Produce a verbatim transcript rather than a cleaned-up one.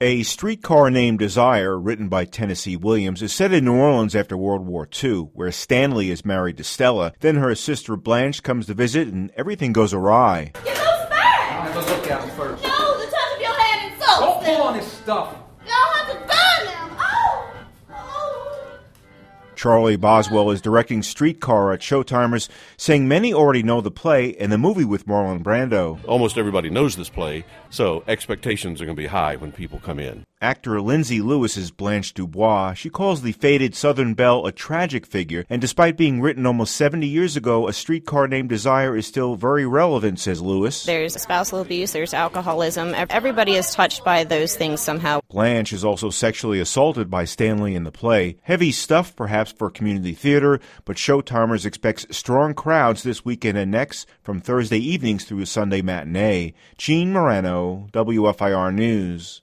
A Streetcar Named Desire, written by Tennessee Williams, is set in New Orleans after World War Two, where Stanley is married to Stella. Then her sister Blanche comes to visit, and everything goes awry. Get those back! I'll have a look at them first. No, the touch of your hand insults Don't them. pull on this stuff. Y'all have to burn them. Oh! Oh! Charlie Boswell is directing Streetcar at Showtimers, saying many already know the play and the movie with Marlon Brando. Almost everybody knows this play, so expectations are going to be high when people come in. Actor Lindsay Lewis is Blanche Dubois. She calls the faded Southern belle a tragic figure, and despite being written almost seventy years ago, A Streetcar Named Desire is still very relevant, says Lewis. There's spousal abuse, there's alcoholism. Everybody is touched by those things somehow. Blanche is also sexually assaulted by Stanley in the play. Heavy stuff, perhaps, for community theater, but Showtimers expects strong crowds this weekend and next from Thursday evenings through a Sunday matinee. Gene Morano, W F I R News.